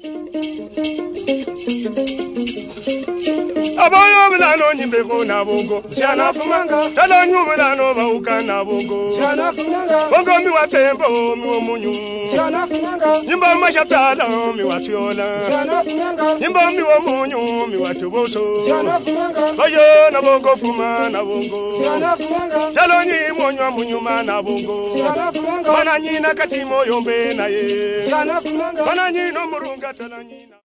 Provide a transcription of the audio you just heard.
Aboyo bilano nyimbe ko na bongo shana fumanga tala nyu bilano bauka na bongo shana fumanga bongo mi watembo mi womunyu shana fumanga nyimba mashatala mi wasiola shana fumanga nyimba mi womunyu mi watuboso shana fumanga bayo na bongo fuma na bongo shana fumanga tala nyi monywa munyuma na bongo shana fumanga mana nyina katimo yombe na ye shana fumanga mana nyino murunga tala nyina